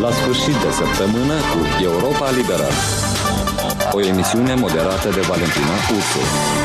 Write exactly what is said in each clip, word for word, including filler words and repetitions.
la sfârșit de săptămână cu Europa Liberă. O emisiune moderată de Valentina Ursu.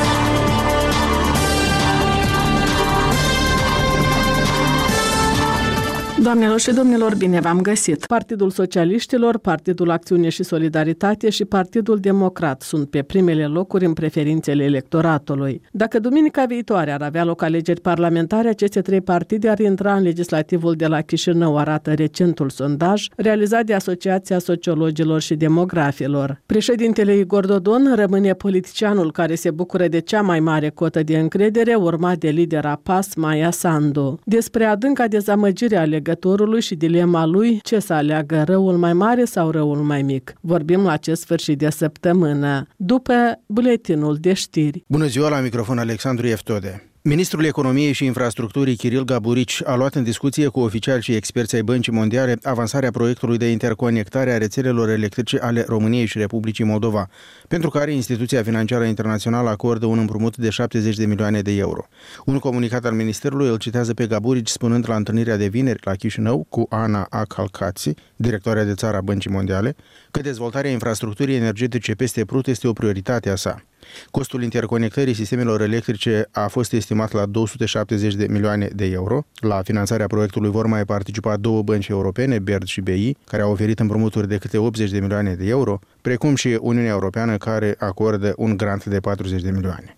Doamnelor și domnilor, bine v-am găsit! Partidul Socialiștilor, Partidul Acțiune și Solidaritate și Partidul Democrat sunt pe primele locuri în preferințele electoratului. Dacă duminica viitoare ar avea loc alegeri parlamentare, aceste trei partide ar intra în legislativul de la Chișinău, arată recentul sondaj realizat de Asociația Sociologilor și Demografilor. Președintele Igor Dodon rămâne politicianul care se bucură de cea mai mare cotă de încredere, urmat de lidera P A S, Maia Sandu. Despre adânca dezamăgire a legătorului și dilema lui, ce să aleagă, răul mai mare sau răul mai mic. Vorbim la acest sfârșit de săptămână, după buletinul de știri. Bună ziua, la microfon Alexandru Eftode. Ministrul Economiei și Infrastructurii Chiril Gaburici a luat în discuție cu oficiali și experți ai Băncii Mondiale avansarea proiectului de interconectare a rețelelor electrice ale României și Republicii Moldova, pentru care instituția financiară internațională acordă un împrumut de șaptezeci de milioane de euro. Un comunicat al Ministerului îl citează pe Gaburici spunând la întâlnirea de vineri la Chișinău cu Ana Akhalkatsi, directoarea de țară a Băncii Mondiale, că dezvoltarea infrastructurii energetice peste Prut este o prioritate a sa. Costul interconectării sistemelor electrice a fost estimat la două sute șaptezeci de milioane de euro. La finanțarea proiectului vor mai participa două bănci europene, B E R D și B I, care au oferit împrumuturi de câte optzeci de milioane de euro, precum și Uniunea Europeană, care acordă un grant de patruzeci de milioane.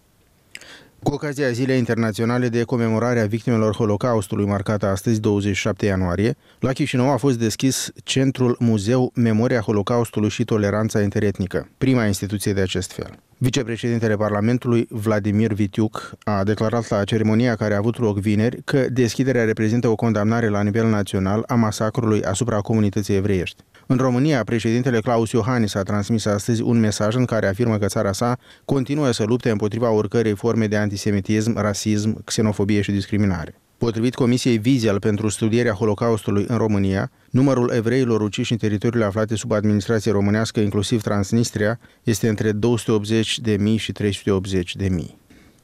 Cu ocazia Zilei Internaționale de Comemorare a Victimelor Holocaustului, marcată astăzi, douăzeci și șapte ianuarie, la Chișinău a fost deschis Centrul Muzeu Memoria Holocaustului și Toleranța Interetnică, prima instituție de acest fel. Vicepreședintele Parlamentului, Vladimir Vitiuc, a declarat la ceremonia care a avut loc vineri că deschiderea reprezintă o condamnare la nivel național a masacrului asupra comunității evreiești. În România, președintele Claus Iohannis a transmis astăzi un mesaj în care afirmă că țara sa continuă să lupte împotriva oricărei forme de antisemitism, rasism, xenofobie și discriminare. Potrivit Comisiei Wiesel pentru studierea Holocaustului în România, numărul evreilor uciși în teritoriile aflate sub administrație românească, inclusiv Transnistria, este între două sute optzeci de mii și trei sute optzeci de mii.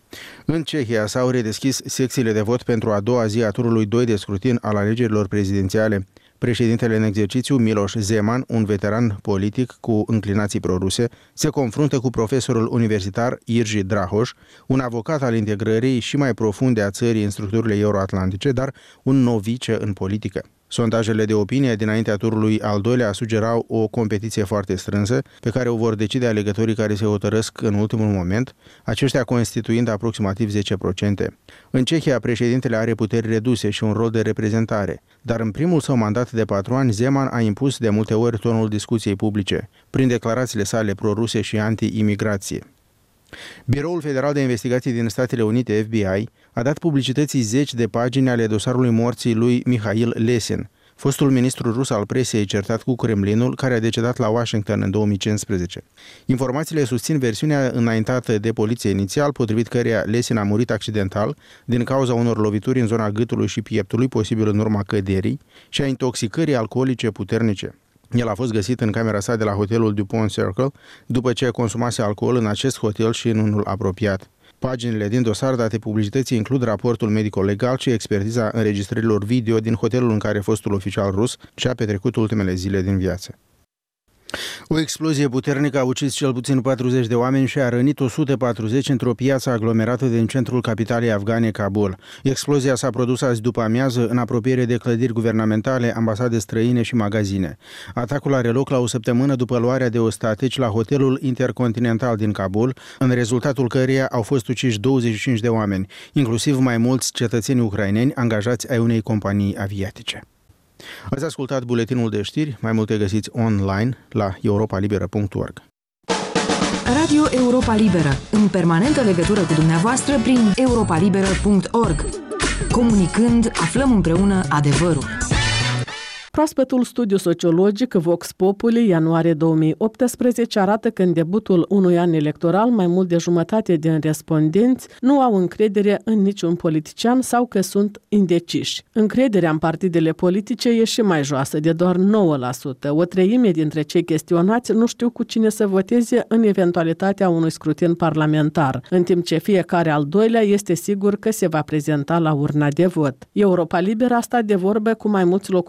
În Cehia s-au redeschis secțiile de vot pentru a doua zi a turului doi de scrutin al alegerilor prezidențiale. Președintele în exercițiu, Miloš Zeman, un veteran politic cu înclinații proruse, se confruntă cu profesorul universitar Irji Drahoș, un avocat al integrării și mai profunde a țării în structurile euroatlantice, dar un novice în politică. Sondajele de opinie dinaintea turului al doilea sugerau o competiție foarte strânsă, pe care o vor decide alegătorii care se hotărăsc în ultimul moment, aceștia constituind aproximativ zece la sută. În Cehia, președintele are puteri reduse și un rol de reprezentare, dar în primul său mandat de patru ani, Zeman a impus de multe ori tonul discuției publice, prin declarațiile sale proruse și anti-imigrație. Biroul Federal de Investigații din Statele Unite, F B I, a dat publicității zeci de pagini ale dosarului morții lui Mihail Lesin, fostul ministru rus al presei certat cu Kremlinul, care a decedat la Washington în două mii cincisprezece. Informațiile susțin versiunea înaintată de poliție inițial, potrivit căreia Lesin a murit accidental din cauza unor lovituri în zona gâtului și pieptului, posibil în urma căderii, și a intoxicării alcoolice puternice. El a fost găsit în camera sa de la hotelul DuPont Circle, după ce consumase alcool în acest hotel și în unul apropiat. Paginile din dosar date publicității includ raportul medico-legal și expertiza înregistrărilor video din hotelul în care fostul oficial rus și-a petrecut ultimele zile din viață. O explozie puternică a ucis cel puțin patruzeci de oameni și a rănit o sută patruzeci într-o piață aglomerată din centrul capitalei afgane, Kabul. Explozia s-a produs azi după amiază în apropiere de clădiri guvernamentale, ambasade străine și magazine. Atacul are loc la o săptămână după luarea de ostateci la hotelul Intercontinental din Kabul, în rezultatul căreia au fost uciși douăzeci și cinci de oameni, inclusiv mai mulți cetățeni ucraineni angajați ai unei companii aviatice. Ați ascultat buletinul de știri, mai multe găsiți online la europa liberă punct org. Radio Europa Liberă, în permanentă legătură cu dumneavoastră prin europa liberă punct org. Comunicând, aflăm împreună adevărul. Proaspătul studiu sociologic Vox Populi, ianuarie două mii optsprezece, arată că în debutul unui an electoral mai mult de jumătate din respondenți nu au încredere în niciun politician sau că sunt indeciși. Încrederea în partidele politice e și mai joasă, de doar nouă la sută. O treime dintre cei chestionați nu știu cu cine să voteze în eventualitatea unui scrutin parlamentar, în timp ce fiecare al doilea este sigur că se va prezenta la urna de vot. Europa Liberă a stat de vorbă cu mai mulți locuitori de la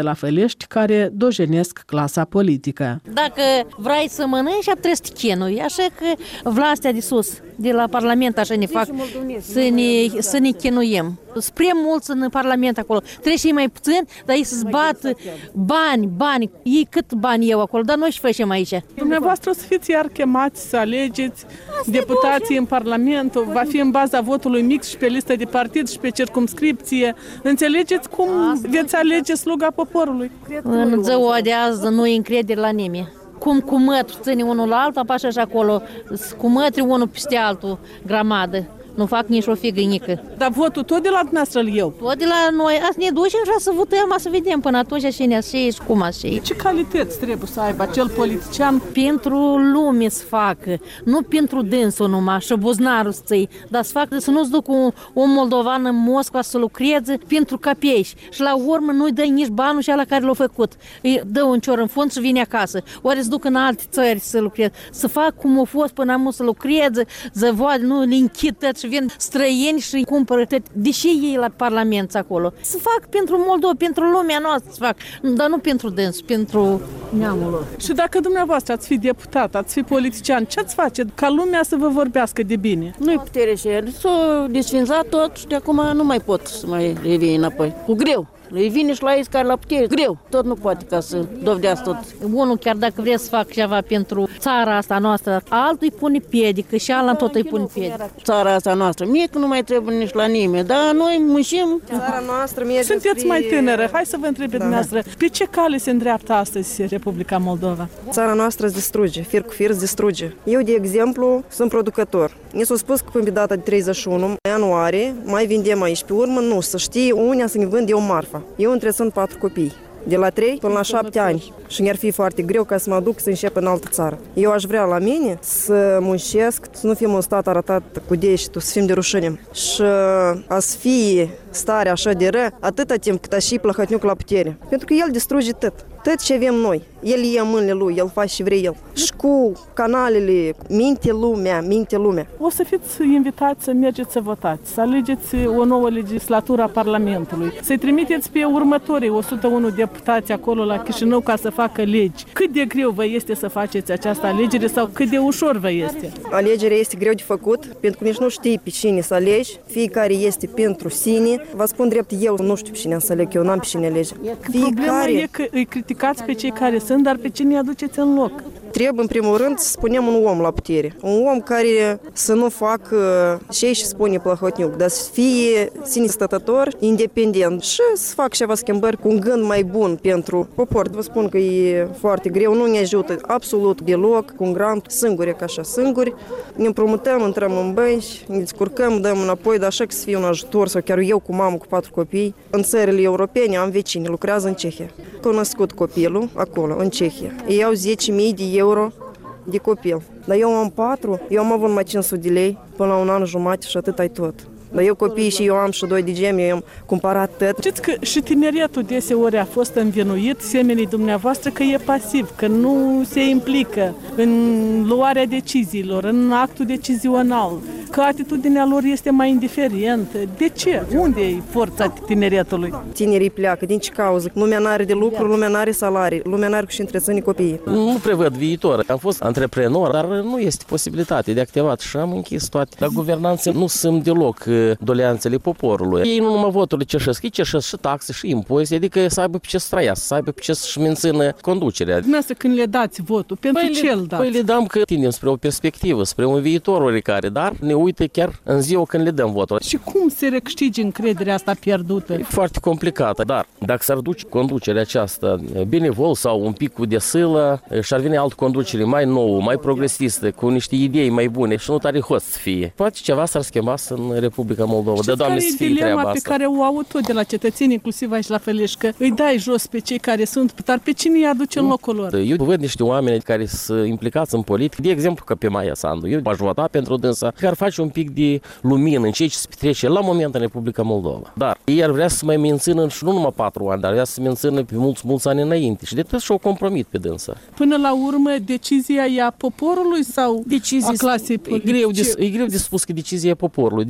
la Fălești care dojenesc clasa politică. Dacă vrei să mănânci, trebuie să te chinui. Așa că vlastea de sus, de la Parlament, așa ne fac să ne, să ne chinuim. Spre mulți în Parlament acolo. Trebuie și mai puțin, dar ei să-ți bat bani, bani. Ei cât bani eu acolo, dar noi și facem aici. Dumneavoastră o să fiți iar chemați să alegeți deputații în Parlament, va fi în baza votului mix și pe listă de partid și pe circumscripție. Înțelegeți cum veți alege sluga poporului? În ziua de azi nu e încredere la nimeni. Cum cu mătru ține unul la altul, așa și acolo, cu mătri unul peste altul, grămadă. Nu fac nici o figănică. Dar votul tot de la dumneavoastră îl iau? Tot de la noi. Azi ne ducem și să votăm, să vedem până atunci cine așa și cum așa. Ce calități trebuie să aibă acel politician? Pentru lume să facă, nu pentru dânsul numai și buzunarul să ții, dar să facă să nu-ți duc un, un moldovan în Moscova să lucreze pentru capeși și la urmă nu-i dă nici banul și ala care l-a făcut. Îi dă un cior în fond și vine acasă. Ori să duc în alte țări să lucreze. Să fac cum a fost până am să lucreze, să vadă, nu le închid și vin străini și cumpără tot. Deși ei la Parlament acolo. Să fac pentru Moldova, pentru lumea noastră să fac, dar nu pentru dâns, pentru neamul lor. Și dacă dumneavoastră ați fi deputat, ați fi politician, ce ați face ca lumea să vă vorbească de bine? Nu-i putere și el. S-a desfințat tot și de acum nu mai pot să mai revii înapoi. Cu greu. Îi vine și la ei care la putere, greu. Tot nu poate ca să dovedească tot. Unul chiar dacă vrea să fac ceva pentru țara asta noastră, altul îi pune piedică și ala tot îi pune piedică. Țara asta noastră, mie că nu mai trebuie nici la nimeni, dar noi muncim. Țara noastră merge. Sunteți mai tânără, hai să vă întreb pe da. dumneavoastră, pe ce cale se îndreaptă astăzi Republica Moldova? Țara noastră se distruge, fir cu fir se distruge. Eu, de exemplu, sunt producător. Mi s-a spus că până pe data de treizeci și unu ianuarie mai vindem aici. Pe urmă, nu, să știi, unea să ne vând eu marfa. Eu întrețin patru copii, de la trei până la șapte ani. Și mi-ar fi foarte greu ca să mă duc să încep în altă țară. Eu aș vrea la mine să muncesc, să nu fim un stat arătat cu deștitul, să fim de rușine. Și a să fie stare așa de rea, atâta timp cât a și Plăhătniuc la putere. Pentru că el distruge tot. Tot ce avem noi. El ia mâinile lui, el face ce vrea el. Și cu canalele, minte lumea, minte lumea. O să fiți invitați să mergeți să votați, să alegeți o nouă legislatură a Parlamentului, să-i trimiteți pe următorii o sută unu deputați acolo la Chișinău ca să facă legi. Cât de greu vă este să faceți această alegere sau cât de ușor vă este? Alegerea este greu de făcut, pentru că nici nu știi pe cine să alegi. Fiecare este pentru sine. Vă spun drept, eu nu știu pe cine să aleg, eu n-am pe cine alege. Problema e că îi criticați pe cei care sunt, dar pe cine îi aduceți în loc? Trebuie, în primul rând, să spunem un om la putere. Un om care să nu facă ce și spune Plăhotniuc, dar să fie sine stătător, independent și să facă ceva schimbări cu un gând mai bun pentru popor. Vă spun că e foarte greu, nu ne ajută absolut deloc, cu un grant, singuri, ca așa, singuri. Ne împrumutăm, intrăm în bănci, ne descurcăm, dăm înapoi, dar așa că să fie un ajutor, sau chiar eu cu mamă, cu patru copii. În țările europene am vecini, lucrează în Cehia. Că născut copilul acolo, în Cehia. Ei au zece mii de euro de copil. Dar eu am patru, eu am avut numai cinci sute de lei până la un an jumate și atât ai tot. Dar eu copii și eu am și doi de gemi, eu am cumpărat tot. Știți că și tineretul deseori a fost învinuit, semenii dumneavoastră, că e pasiv, că nu se implică în luarea deciziilor, în actul decizional, că atitudinea lor este mai indiferentă. De ce? Unde e forța tineretului? Tinerii pleacă, din ce cauză? Lumea n-are de lucru, lumea n-are salarii, lumea n-are și întreține copiii. Nu prevăd viitor. Am fost antreprenor, dar nu este posibilitate de activat și am închis toate. Dar guvernanții nu sunt deloc doleanțele poporului. Ei nu numai voturile cerșesc, ei cerșesc și taxe și impozite, adică să aibă pe ce să trăiască, să aibă pe ce să-și mențină conducerea. Dumneavoastră când le dați votul, pentru păi ce îl dați? Păi le dăm că tindem spre o perspectivă, spre un viitor oricare, dar ne uită chiar în ziua când le dăm votul. Și cum se recâștige încrederea asta pierdută? E foarte complicată, dar dacă s-ar duce conducerea aceasta benevol sau un pic cu desâlă și ar veni altă conducere mai nouă, mai progresistă, cu niște idei mai bune și nu tare host să fie, poate ceva s-ar schimba în Republica Moldova. De Doamne să fie treaba asta. Pe care o au tot de la cetățeni, inclusiv aici la Fălești, că îi dai jos pe cei care sunt, dar pe cine îi aduce în locul lor? Eu văd niște oameni care sunt implicați în politică, de exemplu ca pe Maia Sandu. Eu aș vota pentru dânsa, care face un pic de lumină în ceea ce se petrece la moment în Republica Moldova. Dar ei ar vrea să mai mențină și nu numai patru ani, dar vrea să mențină pe mulți, mulți ani înainte și de tot și-o compromit pe dânsa. Până la urmă, decizia e a poporului sau decizia a clasei politice? E greu, de, e greu de spus că decizia e a poporului, din simplu motiv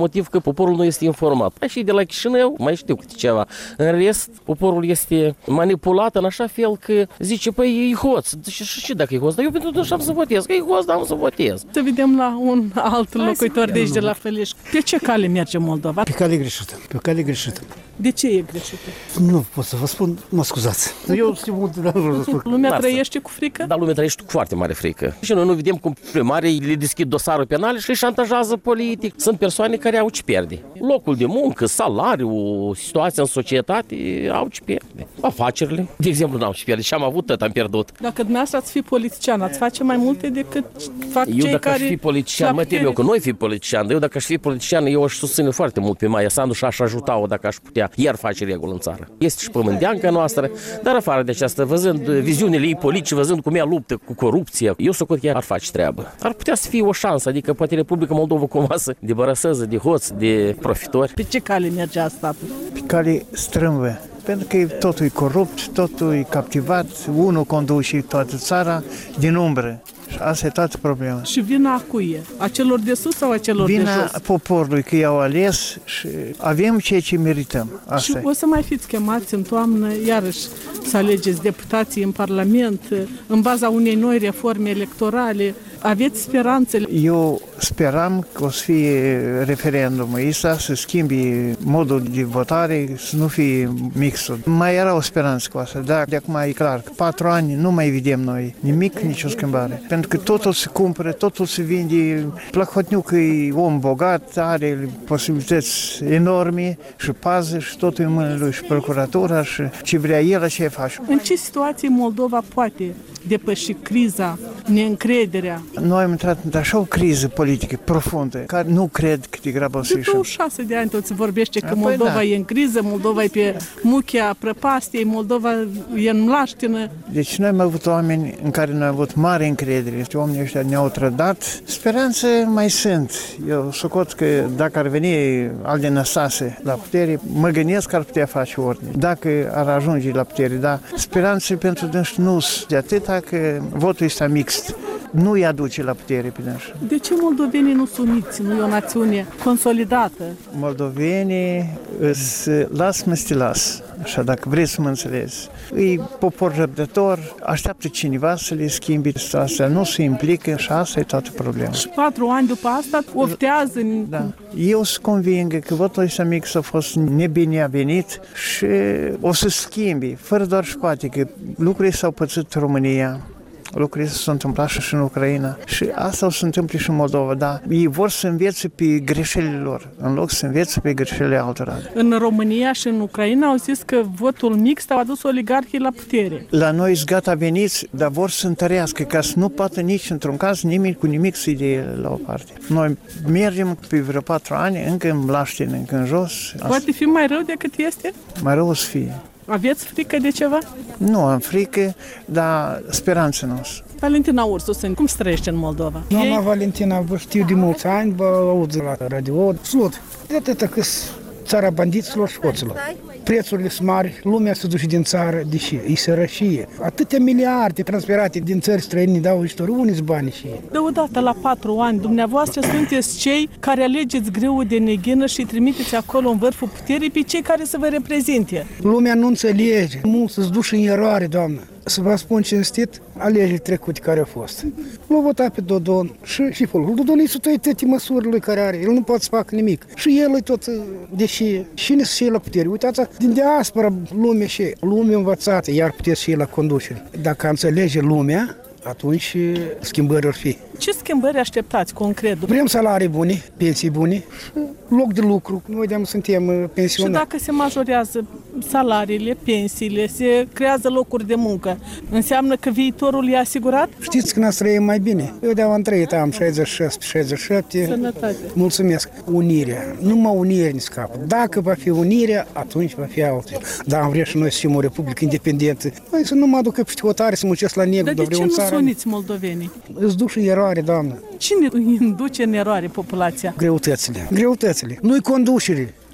motiv că poporul nu este informat. Mai și de la Chișinău, mai știu câte ceva. În rest, poporul este manipulat în așa fel că zice, păi e hoț. Și ce dacă e hoț? Dar eu pentru dânsa am să votez. Că e hoț, dar am să votez. Să vedem la un alt locuitor de aici, de la Făleș. Pe ce cale merge Moldova? Pe cale greșită. Pe cale greșită. De ce e greșită? Nu pot să vă spun, mă scuzați. Eu știu multe, dar nu vă spun. Lumea Lasă. trăiește cu frică? Da, lumea trăiește cu foarte mare frică. Și noi nu vedem cum primarii le deschid dosarul penal și îi șantajează politic. Sunt persoane care au ce pierde. Locul de muncă, salariul, situația în societate, au ce pierde. Afacerile, de exemplu, n-au ce pierde. Și am avut, tot am pierdut. Dacă dumneavoastră ați fi politician, ați face mai multe decât fac eu, cei dacă care... aș fi politician, mă tem eu că noi fi politician, dar eu dacă aș fi politician, eu aș susține foarte mult pe Maia Sandu și aș ajuta-o dacă aș putea iar face regulă în țară. Este și pământeanca noastră, dar afară de aceasta, văzând viziunile ei politice, văzând cum ea luptă cu corupția, eu socot că ea ar face treabă. Ar putea să fie o șansă, adică poate Republica Moldova cumva să debaraseze de hoți, de profitori. Pe ce cale merge asta? Pe cale strâmbă. Pentru că totul e corupt, totul e captivat, unul conduce toată țara din umbră. Și asta e toată problema. Și vina a cui e? A celor de sus sau a celor vina de jos? Vina poporului că i-au ales și avem ceea ce merităm. Asta și e. O să mai fiți chemați în toamnă, iarăși, să alegeți deputații în Parlament, în baza unei noi reforme electorale. Aveți speranțele? Eu speram că o să fie referendumul ăsta, să schimbi modul de votare, să nu fie mixul. Mai era o speranță cu asta, dar de acum e clar că patru ani nu mai vedem noi nimic, nicio schimbare. Pentru că totul se cumpără, totul se vinde. Plahotniuc e om bogat, are posibilități enorme și pază și totul în mâinile lui și procuratura și ce vrea el, așa face. În ce situație Moldova poate depăși criza, neîncrederea? Noi am intrat într-așa o criză politică profundă, care nu cred că de grabă o să ieșim. De douăzeci și șase de ani tot se vorbește că Moldova da. e în criză, Moldova e pe muchea prăpastiei, Moldova e în mlaștină. Deci noi am avut oameni în care noi am avut mare încredere. Oamenii ăștia ne-au trădat. Speranțe mai sunt. Eu socot că dacă ar veni Alde Năstase la putere, mă gândesc că ar putea face ordine. Dacă ar ajunge la putere, dar speranțe pentru dânsi nu sunt de atâta că votul este mixt. Nu îi aduce la putere pe dânsi. De ce moldovenii nu sunt uniți? Nu e o națiune consolidată? Moldovenii îți las mă stilas. Așa, dacă vreți să mă înțelegi. E popor răbdător, așteaptă cineva să le schimbi situația, nu se implică și asta e toată problema. Și patru ani după asta oftează. Da. Eu sunt convingă că votul ăsta mic a fost nebinevenit și o să schimbi, fără doar și poate că lucrurile s-au pățit în România. Lucrurile s-au întâmplat și în Ucraina și asta o să întâmple și în Moldova, dar ei vor să învețe pe greșelile lor, în loc să învețe pe greșelile altora. În România și în Ucraina au zis că votul mixt a adus oligarhii la putere. La noi sunt gata veniți, dar vor să întărească, ca să nu poată nici într-un caz nimic cu nimic să idee la o parte. Noi mergem pe vreo patru ani, încă în mlaștină, încă în jos. Poate fi mai rău decât este? Mai rău o să fie. Aveți frică de ceva? Nu am frică, dar speranță noastră. Valentina Ursusen, cum se trăiește în Moldova? Doamna Ei... Valentina, vă știu de mulți ani, vă aud la radio. Slut, de atâta că țara bandiților și hoților. Prețurile sunt mari, lumea se duce din țară, deși e sărășie. Atâtea miliarde transferate din țări străine dau istorie, unii bani și ei. Deodată la patru ani, dumneavoastră sunteți cei care alegeți greul de neghină și trimiteți acolo în vârful puterii pe cei care să vă reprezinte. Lumea nu înțelege, mulți se duce în eroare, doamnă. Să vă spun cinstit, alegerile trecute care au fost. L-au votat pe Dodon și și folul. Dodon îi sută toate măsurile care are, el nu poate să facă nimic. Și el e tot, deși cine să fie la putere. Uitați, din diaspora lume și lume învățată, iar puteți și la conducere. Dacă înțelege lumea, atunci schimbări ar fi. Ce schimbări așteptați concret? Vrem salarii bune, pensii bune, loc de lucru. Noi de-am suntem pensionari. Și dacă se majorează salariile, pensiile, se creează locuri de muncă, înseamnă că viitorul e asigurat? Știți că ne-ați trăit mai bine. Eu de-am trăit, am șaizeci și șase șaizeci și șapte. Sănătate. Mulțumesc. Unirea. Numai unirea ne scapă. Dacă va fi unirea, atunci va fi altfel. Dar am vrea și noi să fim o republică independentă. Noi să nu mă aducă pe hotare să muncesc la negru. Dar de ce nu suniți moldovenii? Îți duc în eroare, doamnă. Cine îi induce în eroare populația? Greutățile. Greutățile. Nu-i conducere.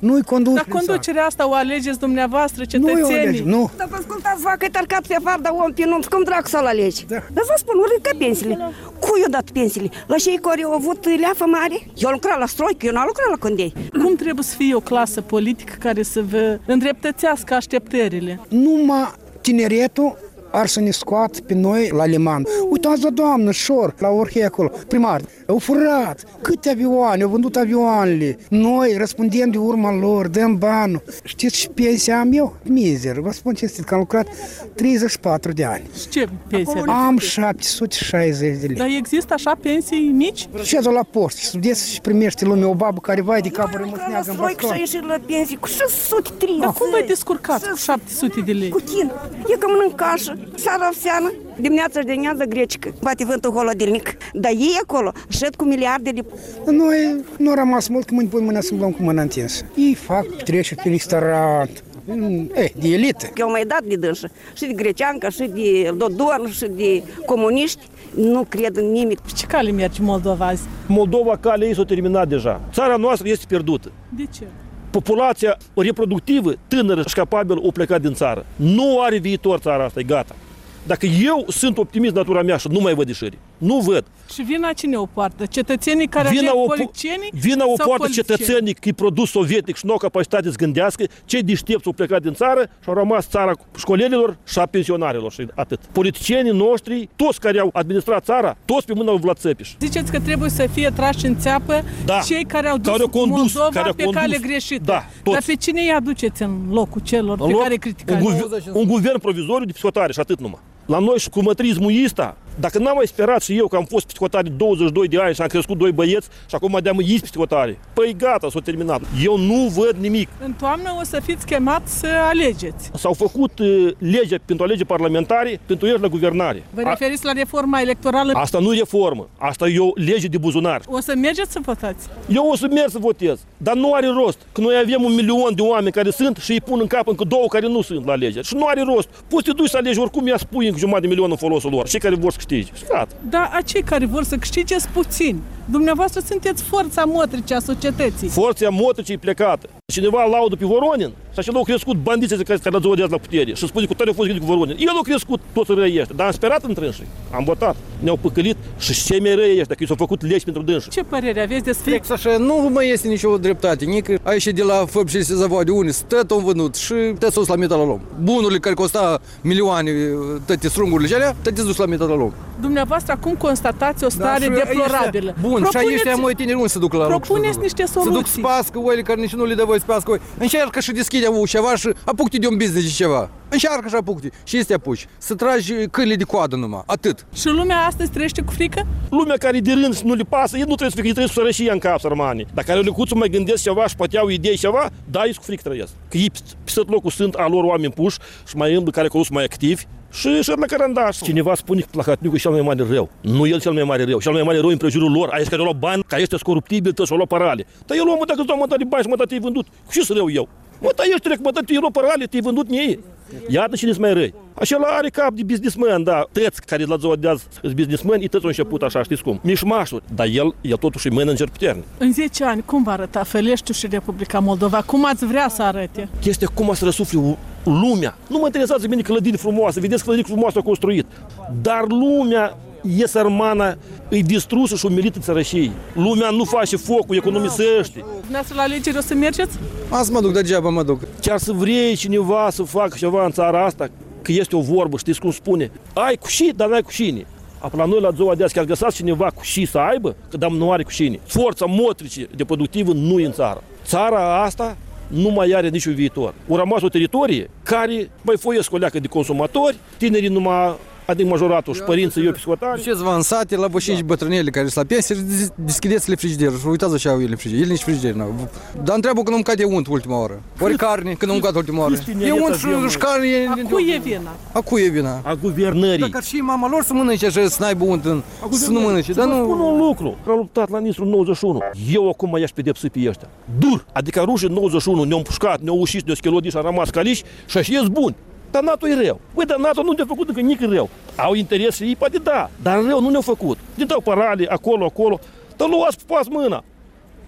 Nu-i conducere. Dar conducerea asta o alegeți dumneavoastră, cetățenii? Nu, nu. Dar vă ascultați, vacă, tarcat pe afară, dar om pe numt, cum dracu să-l alegi? Da. Dar vă spun, urât ca pensiile. Cui i-au dat pensiile? La cei care au avut leafă mare? Eu am lucrat la stroică, eu n-am lucrat la condei. Cum trebuie să fie o clasă politică care să vă îndreptățească așteptările? Numai tineretul ar să ne scoată pe noi la liman. Uitați la doamnă, șor, la Orhei acolo, primar. Au furat câte avioane, au vândut avioanele. Noi răspundem de urma lor, dăm banul. Știți și pensia am eu? Mizer. Vă spun cinstit că am lucrat treizeci și patru de ani. Și ce pensie? Am șapte sute șaizeci de lei. Dar există așa pensii mici? Și la post, studiezi și primești lumea o babă care vai de capul rămas neagă în baston. Și a ieșit la pensii cu șase sute treizeci. Dar cum vă descurcați cu șapte sute de lei? Cu tine. E că mănânc cașă, seara ovseană, dimineața și dimineața grecică. Bate vântul holodilnic. Dar ei acolo șed cu miliarde de... Noi nu a rămas mult, că mâini pui mâna să-mi luăm cu mâna întinsă. Ei fac treceri pe restaurant. Eh, de elită. Eu mai dat de dânsă, și de greceancă, și de Dodon, și de comuniști. Nu cred în nimic. Ce cale merge Moldova azi? Moldova, calea ei s-a terminat deja. Țara noastră este pierdută. De ce? Populația reproductivă, tânără și capabilă, o plecat din țară. Nu are viitor țara asta, e gata. Dacă eu sunt optimist natura mea și nu mai văd ieșiri, nu văd. Și vina cine o poartă? Cetățenii care vina aleg o, politicienii? Vina o poartă politicieni? cetățenii că e produs sovietic și nu au capacitate să gândească, cei deștepți au plecat din țară și au rămas țara școlelilor și a pensionarilor și atât. Politicienii noștri, toți care au administrat țara, toți pe mâna lui Vlad Țepeș. Ziceți că trebuie să fie trași în țeapă da. cei care au dus care condus, Moldova care pe condus. cale greșită. Da, dar pe cine îi aduceți în locul celor în pe loc, care criticați? Un, guver, un guvern provizoriu de psihotare și atât numai. La noi și cu mătrismul ăsta, dacă n-am mai sperat și eu că am fost psihotare douăzeci și doi de ani și am crescut doi băieți și acum de-am ies psihotare, păi gata, s-a terminat. Eu nu văd nimic. În toamnă o să fiți chemați să alegeți. S-au făcut uh, lege pentru alege parlamentare, pentru ieși la guvernare. Vă referiți la reforma electorală? Asta nu e reformă, asta e o lege de buzunar. O să mergeți să votați? Eu o să merg să votez, dar nu are rost, că noi avem un milion de oameni care sunt și îi pun în cap încă două care nu sunt la alegeri. Și nu are rost. Poți să te duci să alegi oricum, ea spui încă jumătate de milion în folosul lor, cei care vor să câștige. Dar acei care vor să câștige sunt puțini. Dumneavoastră sunteți forța motrice a societății. Forța motrice e plecată. Cineva laudă pe Voronin și așa l-au crescut bandiții care l-au zăvădează la putere și spune că tare a fost gândit cu Voronin. El a crescut, tot să răiește, dar am sperat în trânsii. Am votat, ne-au păcălit și ce mai răiește, dacă i s-au făcut legi pentru dânsi. Ce părere aveți despre... Fix așa, nu mai este nicio dreptate, nici a ieșit de la făp și se zavoade unii, tot au vândut și tot s-au la metalolom. Bunurile care costa milioane, toate strungurile și alea, tot dus la metalolom. Dumneavoastră acum constatați o stare da, deplorabilă. Bun, propuneți, și ăștia mai tineri unde se duc la propuneți niște soluții. Se duc să pască oile care nici nu le dă voi să pască oi. Încearcă și deschide ceva și apuc-te de un business de ceva. Încearcă și apuc-te. Și este apuci. Să tragi câinile de coadă numai. Atât. Și lumea astăzi trăiește cu frică? Lumea care de rând nu le pasă, ei nu trebuie să fie, trebuie să sărășie în cap, sărmanii. Dacă are lecuțul mai gândesc ceva și poate au idei ceva, da, ei cu frică trăiesc. Că ei pe tot locul sunt a lor oameni puși și mai îmblă care sunt mai activi. Și și la carandaș. Cineva spune că Plahotniuc e cel mai mare rău. Nu el cel mai mare rău. Cel mai mare rău în prejurul lor. Aici care au luat bani, care este coruptibil, și au luat parale. Dar eu luam, mă, dacă îți dau mă de bani și mă, te-ai vândut. Cu ce să rău eu? Mă, dar ești trec, mă, te-ai luat parale, te-ai vândut mie. Iată cine-s mai răi. Așa are cap de businessman, da. Tăți care la zăodează sunt businessman, ei tăți au început așa, știți cum? Mișmașuri. Dar el, el totuși e manager puternic. În zece ani, cum va arăta Făleștiul și Republica Moldova? Cum ați vrea să arate? Chestia cum să răsufle lumea. Nu mă interesează bine clădiri frumoase, vedeți clădiri frumoase au construit. Dar lumea e sărmana, e distrusă și umilită țărășii. Lumea nu face focul, economisește. Dumneavoastră la alegeri o să mergeți? Asta mă duc, degeaba mă duc. Chiar să vrei cineva să facă ceva în țara asta, că este o vorbă, știți cum spune? Ai cu și, dar n-ai cu cine. Apoi la noi la ziua de azi chiar găsați cineva cu și să aibă, că dar nu are cu cine. Forța motrice de productivă nu e în țară. Țara asta nu mai are niciun viitor. O rămas o teritorie care mai foiesc o leacă de consumatori, tinerii numai adică majoratul și părinții, eu psihotari. Duceți-vă în sate, la bășini și bătrânele care sunt la pensie, deschideți-le frigiderul și uitați așa au ele în frigider. El nici frigider n-au. Dar întreabă când nu mâncat de unt ultima oară. Ori carne, când nu mâncat ultima oară. E unt și carne. A cui e vina? A cui e vina? A guvernării. Dacă ar și mama lor să mănânce așa, să n-aibă unt în... Să nu mănânce, dar nu... Să spun un lucru. Că a luptat la Nistru nouăzeci și unu. Eu acum i-aș pedepsi pe ăștia. Dur. Adică rușii nouăzeci și unu ne-au împușcat, ne-au ușit, ne-au schelodit și au rămas caliși și așa ies buni. Dar NATO e rău. Păi, dar NATO nu ne-a făcut încă nici rău. Au interes și ei, poate da, dar rău nu ne-au făcut. Ne dau parale acolo, acolo, dar luați pupați mâna.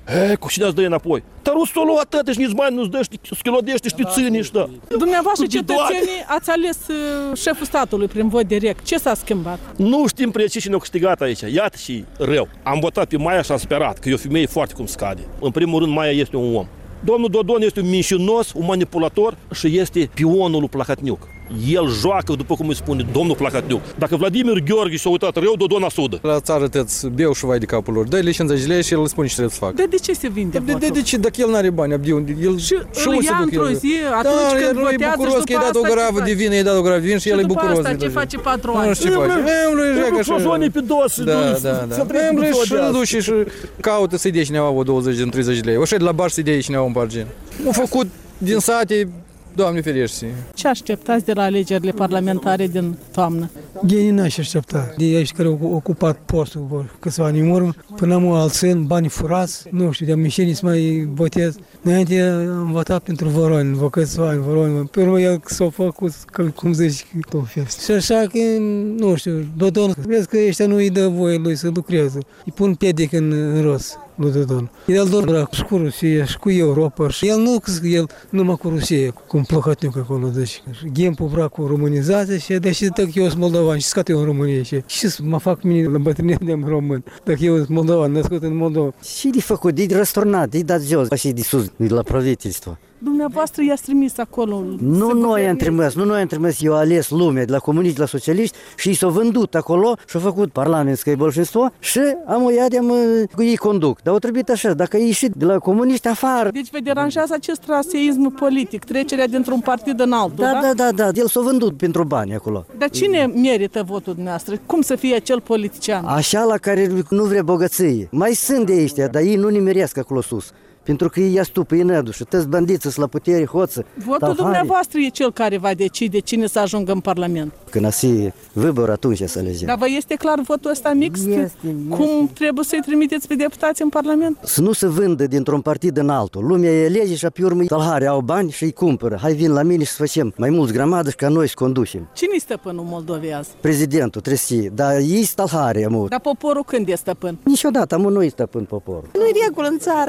He, cu cine îți dă înapoi? Dar nu s-o lua atât și nici bani nu-ți dă, și schilodești, și ține, și da. Dumneavoastră, cetățenii, ați ales șeful statului prin vot direct. Ce s-a schimbat? Nu știm precis cine a câștigat aici. Iată și rău. Am votat pe Maia și am sperat că e o femeie foarte cum scade. În primul rând, Maia este un om. Domnul Dodon este un mincinos, un manipulator și este pionul lui Plahotniuc. El joacă, după cum îi spune domnul Plahotniuc. Dacă Vladimir Gheorghe s-a uitat rău, Dodon asudă. La țară tăți beau și vai de capul lor. Dă-i cincizeci de lei și el îți spune ce trebuie să facă. De, de ce se vinde de, de, de ce? Dacă el n-are bani, abdiu, el și îl ia într-o zi, atunci da, când votează și bucuros că i-a dat o gravă de vin, i-a dat o gravă de vin și el e bucuros. Și după asta ce face patru ani? Nu știu ce face. Îmblă pe dos. Da, da, da. Îmblă și îl duce și caută să-i dea cineva o douăzeci de treizeci de lei. O șed la bar să-i dea cineva un pargen. Au făcut din sate, Doamne ferește. Ce așteptați de la alegerile parlamentare din toamnă? Genii n-aș aștepta. De aici care au ocupat postul câțiva ani în urmă, până am alții bani furați, nu știu, de-am ieșit să mai votez. Înainte am votat pentru Voroni, vă câțiva ani, Voroni. Pe urmă el s-a făcut, cum zici, tot fest. Și așa că, nu știu, Dodon, vezi că ăștia nu îi dă voie lui să lucreze. Îi pun piedic în, în rost. Lui Dodon. El doar cu Rusia și cu Europa. Și el nu el numai cu Rusia, cum Plahotniuc acolo. Deci, Ghempul vrea cu românizație și deși dacă eu sunt moldovan și scot eu în România și ce să mă fac mine la bătrânie de român, dacă eu sunt moldovan, născut în Moldova. Și de făcut, de răsturnat, de dat jos, și de sus, de la правительство. Dumneavoastră i-ați trimis acolo. Nu noi am trimis, nu noi am trimis, eu ales lumea de la comuniști la socialiști și i s-au vândut acolo și au făcut parlamentskое большинство și am o iadem, ei conduc. Dar au trebuit așa, dacă ai ieșit de la comuniști afară. Deci vă deranjează acest traseism politic, trecerea dintr-un partid în altul, da? Da, da, da, da, el s-a vândut pentru bani acolo. Dar cine merită votul dumneavoastră? Cum să fie acel politician? Așa la care nu vrea bogăție. Mai sunt de ăștia, dar ei nu nimeresc acolo sus. Pentru că ei stupă, ei nădu și toți bandiții sunt la putere, hoță. Votul talhari. Dumneavoastră e cel care va decide cine să ajungă în Parlament. Când asi văbăr, atunci să alegem. Dar vă este clar votul ăsta mixt? Este, este. Cum trebuie să-i trimiteți pe deputați în Parlament? Să nu se vândă dintr-un partid în altul. Lumea e lege și pe urmă talhari au bani și îi cumpără. Hai vin la mine și să facem mai mulți grămadă și ca noi să conducem. Cine-i stăpânul Moldovei azi? Prezidentul, trebuie să fie. Dar ei sunt talhari, amur. Dar poporul când e stăpân? Niciodată, amur, noi stăpân poporul. Nu-i regulă în țară.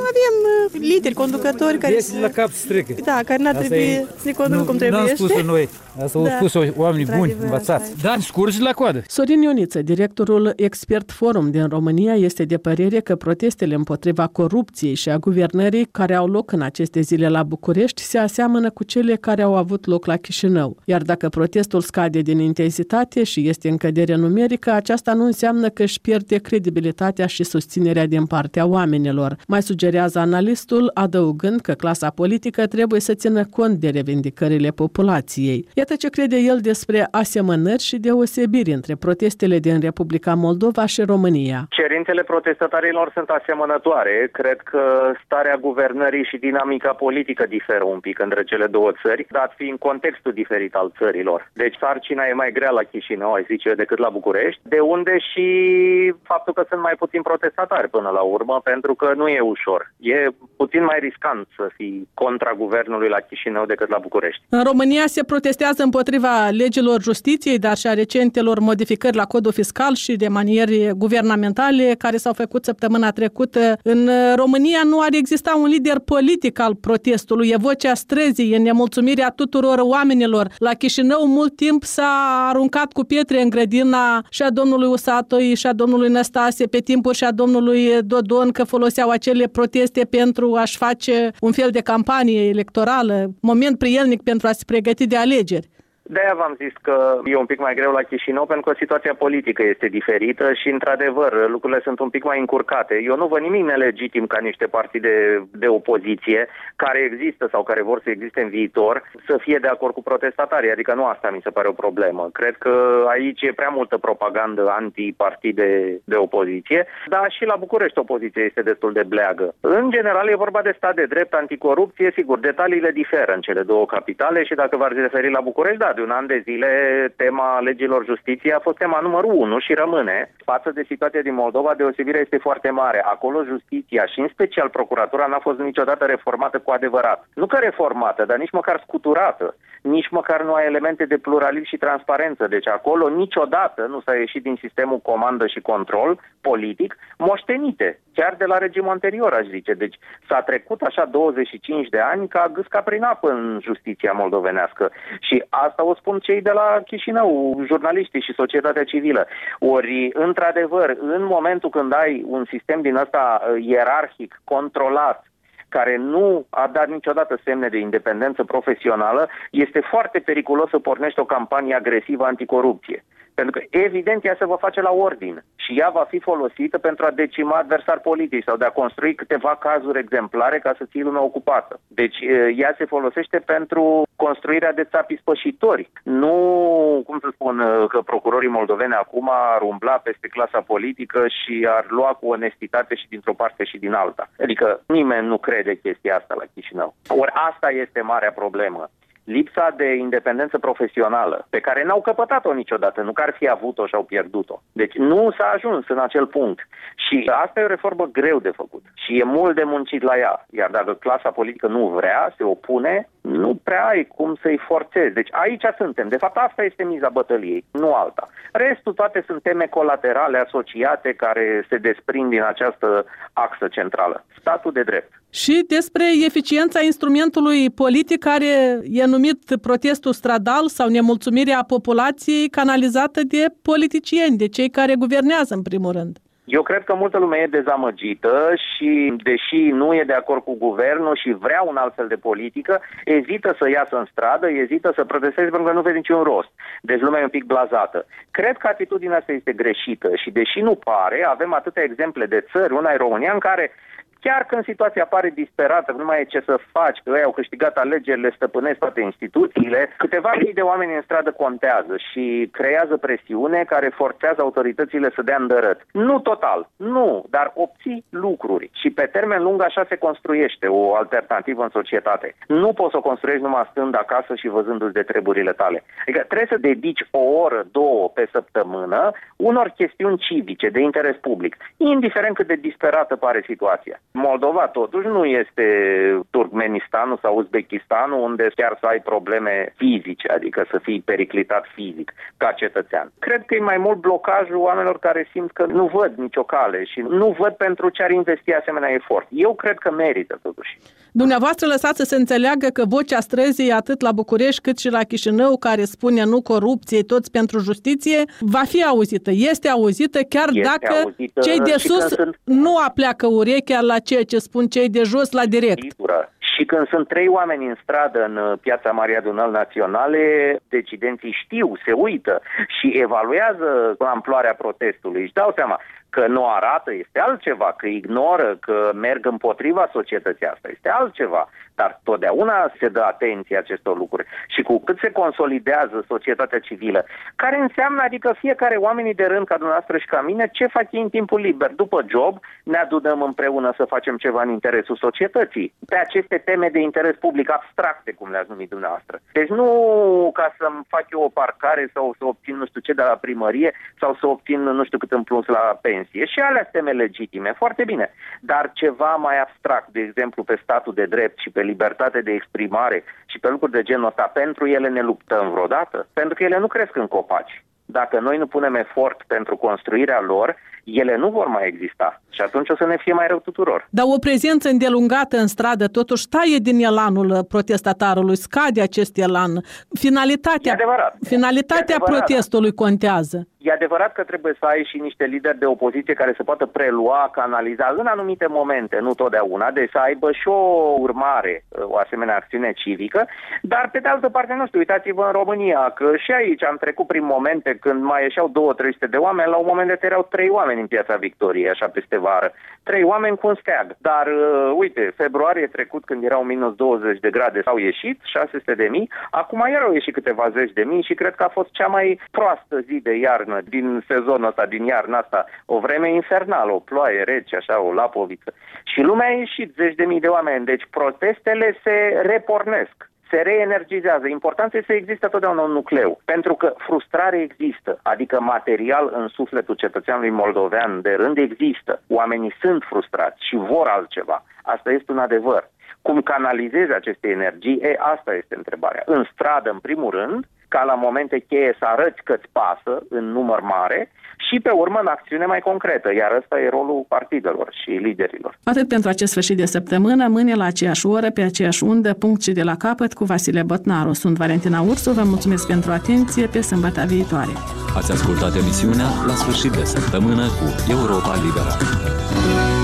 Avem lideri, conducători care... Este la cap strică. Da, care n-ar trebui să ne conducă cum trebuie. Nu am spus-o noi. Asta au da. spus oameni buni, învățați. Dar scurgi la coadă. Sorin Ioniță, directorul Expert Forum din România, este de părere că protestele împotriva corupției și a guvernării care au loc în aceste zile la București se aseamănă cu cele care au avut loc la Chișinău. Iar dacă protestul scade din intensitate și este în cădere numerică, aceasta nu înseamnă că își pierde credibilitatea și susținerea din partea oamenilor. Mai sugerează analistul, adăugând că clasa politică trebuie să țină cont de revendicările populației. Iată ce crede el despre asemănări și deosebiri între protestele din Republica Moldova și România. Cerințele protestatarilor sunt asemănătoare. Cred că starea guvernării și dinamica politică diferă un pic între cele două țări, dat fiind contextul diferit al țărilor. Deci sarcina e mai grea la Chișinău, aș zice, decât la București, de unde și faptul că sunt mai puțini protestatari până la urmă, pentru că nu e ușor. E puțin mai riscant să fii contra guvernului la Chișinău decât la București. În România se protestează împotriva legilor justiției, dar și a recentelor modificări la codul fiscal și de manieri guvernamentale care s-au făcut săptămâna trecută. În România nu ar exista un lider politic al protestului, e vocea străzii, e nemulțumirea tuturor oamenilor. La Chișinău mult timp s-a aruncat cu pietre în grădina și a domnului Usatoi și a domnului Năstase, pe timpuri și a domnului Dodon, că foloseau acele proteste pentru a-și face un fel de campanie electorală, moment prielnic pentru a se pregăti de alegeri. De-aia v-am zis că e un pic mai greu la Chișinău, pentru că situația politică este diferită și, într-adevăr, lucrurile sunt un pic mai încurcate. Eu nu văd nimic nelegitim ca niște partide de opoziție care există sau care vor să existe în viitor să fie de acord cu protestatarii. Adică nu asta mi se pare o problemă. Cred că aici e prea multă propagandă anti-partide de opoziție, dar și la București opoziția este destul de bleagă. În general e vorba de stat de drept, anticorupție, sigur, detaliile diferă în cele două capitale și dacă v-ați referi la București, da, de un an de zile tema legilor justiției a fost tema numărul unu și rămâne. Față de situația din Moldova, deosebirea este foarte mare. Acolo justiția și în special procuratura n-a fost niciodată reformată cu adevărat. Nu că reformată, dar nici măcar scuturată. Nici măcar nu ai elemente de pluralism și transparență. Deci acolo niciodată nu s-a ieșit din sistemul comandă și control politic moștenite, chiar de la regimul anterior, aș zice. Deci s-a trecut așa douăzeci și cinci de ani ca gâsca prin apă în justiția moldovenească. Și asta o spun cei de la Chișinău, jurnaliștii și societatea civilă. Ori, într-adevăr, în momentul când ai un sistem din ăsta ierarhic, controlat, care nu a dat niciodată semne de independență profesională, este foarte periculos să pornești o campanie agresivă anticorupție. Pentru că, evident, ea se va face la ordine și ea va fi folosită pentru a decima adversari politici sau de a construi câteva cazuri exemplare ca să ții lumea ocupată. Deci, ea se folosește pentru construirea de țapi spășitori. Nu, cum să spun, că procurorii moldoveni acum ar umbla peste clasa politică și ar lua cu onestitate și dintr-o parte și din alta. Adică nimeni nu crede chestia asta la Chișinău. Ori asta este marea problemă. Lipsa de independență profesională, pe care n-au căpătat-o niciodată, nu că ar fi avut-o și au pierdut-o. Deci nu s-a ajuns în acel punct. Și asta e o reformă greu de făcut. Și e mult de muncit la ea. Iar dacă clasa politică nu vrea, se opune, nu prea ai cum să-i forțezi. Deci aici suntem. De fapt, asta este miza bătăliei, nu alta. Restul toate sunt teme colaterale asociate care se desprind din această axă centrală. Statul de drept. Și despre eficiența instrumentului politic care e numit protestul stradal sau nemulțumirea populației canalizată de politicieni, de cei care guvernează în primul rând. Eu cred că multă lume e dezamăgită și, deși nu e de acord cu guvernul și vrea un alt fel de politică, ezită să iasă în stradă, ezită să protesteze pentru că nu vede niciun rost. Deci lumea e un pic blazată. Cred că atitudinea asta este greșită și, deși nu pare, avem atâtea exemple de țări, una e România, în care chiar când situația pare disperată, nu mai e ce să faci, că ei au câștigat alegerile, stăpânesc toate instituțiile, câteva mii de oameni în stradă contează și creează presiune care forțează autoritățile să dea îndărăt. Nu total, nu, dar obții lucruri și pe termen lung așa se construiește o alternativă în societate. Nu poți să o construiești numai stând acasă și văzându-ți de treburile tale. Adică trebuie să dedici o oră, două pe săptămână unor chestiuni civice de interes public, indiferent cât de disperată pare situația. Moldova totuși nu este Turkmenistanul sau Uzbekistanul unde chiar să ai probleme fizice, adică să fii periclitat fizic ca cetățean. Cred că e mai mult blocajul oamenilor care simt că nu văd nicio cale și nu văd pentru ce ar investi asemenea efort. Eu cred că merită totuși. Dumneavoastră lăsați să se înțeleagă că vocea străzii atât la București cât și la Chișinău, care spune nu corupție, toți pentru justiție, va fi auzită. Este auzită chiar este dacă auzită cei de sus sunt... nu apleacă urechea la ceea ce spun cei de jos la direct. Sigură. Și când sunt trei oameni în stradă în piața Marii Adunări Naționale, decidenții știu, se uită și evaluează amploarea protestului. Își dau seama că nu arată, este altceva, că ignoră, că merg împotriva societății asta, este altceva. Dar totdeauna se dă atenție acestor lucruri. Și cu cât se consolidează societatea civilă, care înseamnă, adică fiecare oamenii de rând ca dumneavoastră și ca mine, ce fac ei în timpul liber? După job, ne adunăm împreună să facem ceva în interesul societății. Pe aceste teme de interes public abstracte, cum le-ați numit dumneavoastră. Deci nu ca să-mi fac eu o parcare sau să obțin nu știu ce de la primărie sau să obțin nu știu cât în plus la pensie. Și alea teme legitime, foarte bine. Dar ceva mai abstract, de exemplu pe statul de drept și pe libertate de exprimare și pe lucruri de genul ăsta, pentru ele ne luptăm vreodată? Pentru că ele nu cresc în copaci. Dacă noi nu punem efort pentru construirea lor, ele nu vor mai exista. Și atunci o să ne fie mai rău tuturor. Dar o prezență îndelungată în stradă totuși taie din elanul protestatarului, scade acest elan. Finalitatea, finalitatea protestului contează. E adevărat că trebuie să ai și niște lideri de opoziție care să poată prelua, canaliza în anumite momente, nu totdeauna, deci să aibă și o urmare, o asemenea acțiune civică, dar pe de altă parte, nu știu, uitați-vă în România, că și aici am trecut prin momente când mai ieșeau două trei sute de oameni, la un moment dat erau trei oameni în Piața Victoriei, așa peste vară. Trei oameni cu un steag. Dar, uh, uite, februarie trecut, când erau minus douăzeci de grade, s-au ieșit șase sute de mii, acum iar au ieșit câteva zeci de mii și cred că a fost cea mai proastă zi de iarnă din sezonul ăsta, din iarna asta. O vreme infernală, o ploaie rece, așa, o lapoviță. Și lumea a ieșit, zeci de mii de oameni. Deci protestele se repornesc. se reenergizează. Important este să existe totdeauna un nucleu, pentru că frustrare există, adică material în sufletul cetățeanului moldovean de rând există. Oamenii sunt frustrați și vor altceva. Asta este un adevăr. Cum canalizezi aceste energii? E, asta este întrebarea. În stradă, în primul rând, ca la momente cheie să arăți că-ți pasă în număr mare și pe urmă în acțiune mai concretă, iar ăsta e rolul partidelor și liderilor. Atât pentru acest sfârșit de săptămână, mâine la aceeași oră, pe aceeași undă, punct și de la capăt cu Vasile Botnaru. Sunt Valentina Ursu, vă mulțumesc pentru atenție, pe sâmbătă viitoare. Ați ascultat emisiunea La sfârșit de săptămână cu Europa Liberă.